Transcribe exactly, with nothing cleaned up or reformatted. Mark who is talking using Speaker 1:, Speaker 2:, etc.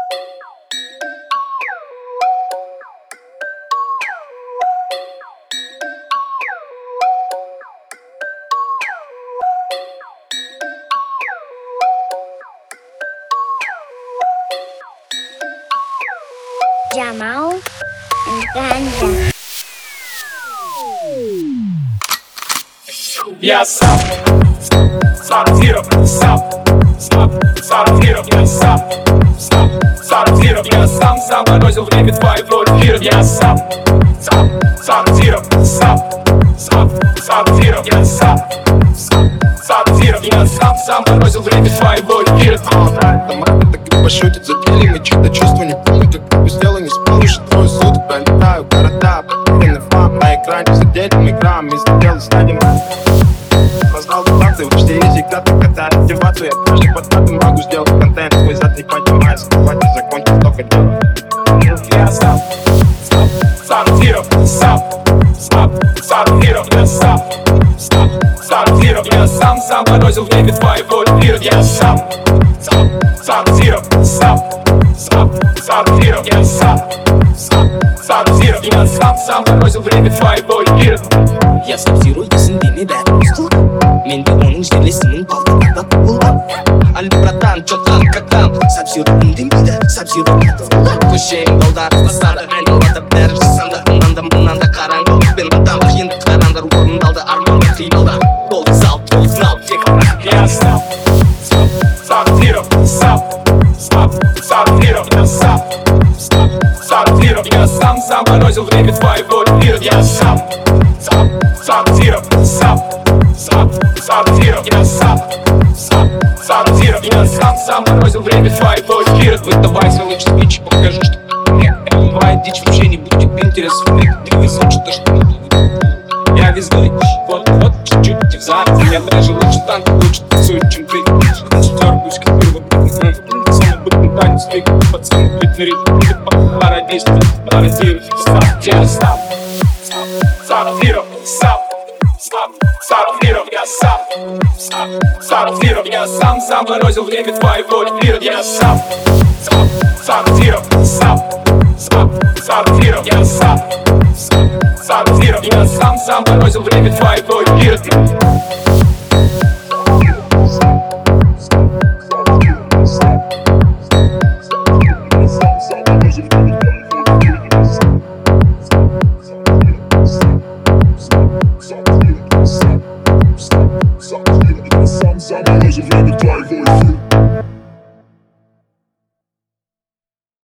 Speaker 1: Jamal and Ganja.
Speaker 2: Я сам сарафиров, сам сарафиров, я сам сарафиров, я сам сам морозил время твоего эфира. Я сам сарафиров, сам сарафиров, я сам сарафиров, я сам сам морозил время твоего эфира.
Speaker 3: Там рапы так и пошутят, задели мы чьи-то чувства. Не помню, как без дела не спал уже трое суток. Пролетаю города, потерянный фан на экране. Задельным играм из дела стадим. Познал танцы, учти языка, ты катаешь мотивацию. Я каждый подкат могу сделать контент. Твой зад не поднимается, хватит закончить только дело.
Speaker 2: Я сам сарафиров, сам сарафиров, я сам сарафиров, я сам сам морозил время твоего эфира. Я сам сарафиров, сам сарафиров, я сам сарафиров, я сам сам морозил время твоего эфира.
Speaker 4: Я сарафирую есімдеме бәрі мұзқылық. Менде оның жерлесінің балдырында болған. Али братан, чё там, как там? Сапсиру үндемейді, сапсиру қатырылды. Көшең балдар тастады, айналады бәрі жасанды. Мұнан да мұнан да қараңғы пен адам. Енді қарандар орындалды, арманы қиналды. Болды зал, толы знал, тек
Speaker 2: Я сам сарафиров, сам сарафиров, я сам сарафиров, я сам сам морозил время твоего эфира. Я сам сарафиров, сам сарафиров, я сам сарафиров, я сам сам морозил время твоего эфира.
Speaker 5: Выдавай свой лучший спич, покажу, что нет. Бывает дичь, вообще не будет интереса. Ты высочу то, что я весь горит, вот-вот, чуть-чуть в зад. Я даже лучше танк, лучше танцую, чем ты. Дергаюсь, как первобытный. Самый бытный танец, ты пацан, быть на ритм. Ты пародействуй, пародируй,
Speaker 2: Я сам сарафиров, сам сарафиров, я сам сарафиров, я сам сам морозил время твоего эфира. Я сам сарафиров, сам сарафиров, я сам сарафиров, я сам сам морозил время твоего эфира.